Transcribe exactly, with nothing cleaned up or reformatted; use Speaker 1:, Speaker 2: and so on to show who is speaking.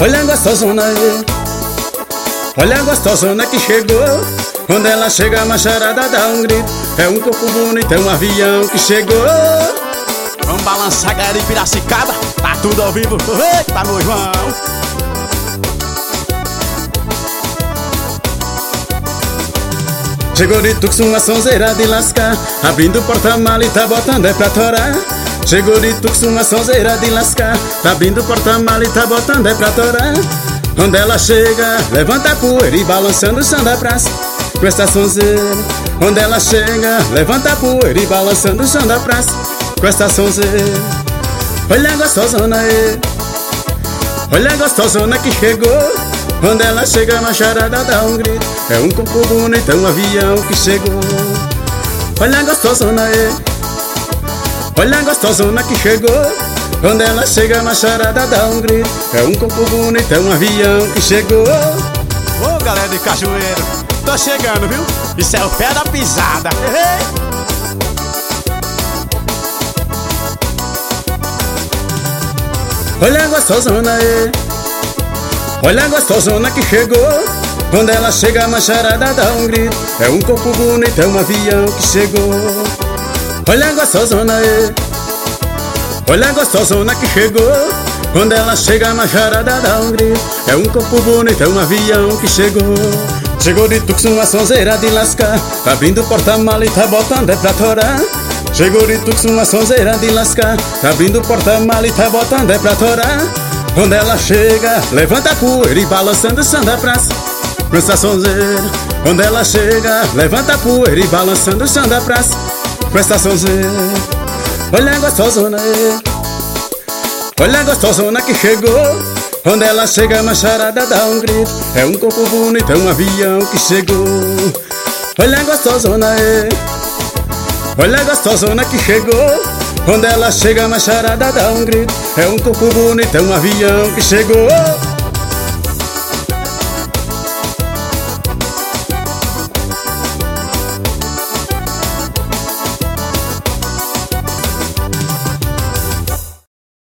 Speaker 1: Olha a gostosona aí, olha a gostosona que chegou. Quando ela chega a macharada dá um grito. É um corpo bonito, é um avião que chegou.
Speaker 2: Vamos balançar, galera de Piracicaba. Tá tudo ao vivo, eita meu irmão.
Speaker 1: Chegou de Tucson, uma sonzeira de lascar, abrindo o porta-mala e tá botando é pra torar. Chegou de Tucson, uma sonzeira de lascar, tá abrindo o porta-mala e tá botando é pra torar. Quando ela chega, levanta a poeira e balançando o chão da praça com essa sonzeira. Quando ela chega, levanta a poeira e balançando o chão da praça com essa sonzeira. Olha a gostosona aí, olha a gostosona que chegou. Quando ela chega, a macharada dá um grito. É um corpo bonito, é um avião que chegou. Olha a gostosona aí, olha a gostosona que chegou. Quando ela chega, a macharada dá um grito. É um corpo bonito, é um avião que chegou.
Speaker 2: Ô galera de Cajueiro, tô chegando, viu? Isso é o pé da pisada.
Speaker 1: Olha a gostosona aí, olha a gostosona que chegou. Quando ela chega, a macharada dá um grito. É um corpo bonito, é um avião que chegou. Olha a gostosona aí, olha a gostosona que chegou. Quando ela chega, a macharada dá um grito. É um corpo bonito, é um avião que chegou. Chegou de Tucson, uma sonzeira de lascar, tá abrindo o porta-mala e tá botando é pra torar. Chegou de Tucson, uma sonzeira de lascar, tá abrindo o porta-mala e tá botando é pra torar. Quando ela chega, levanta a poeira e balançando o chão da praça com essa sonzeira. Quando ela chega, levanta a poeira e balançando o chão da praça com essa sonzeira. Olha a gostosona aí, olha a gostosona que chegou. Quando ela chega, a macharada dá um grito. É um corpo bonito, é um avião que chegou. Olha a gostosona aí, olha a gostosona que chegou. Quando ela chega, a macharada dá um grito. É um corpo bonito, é um avião que chegou.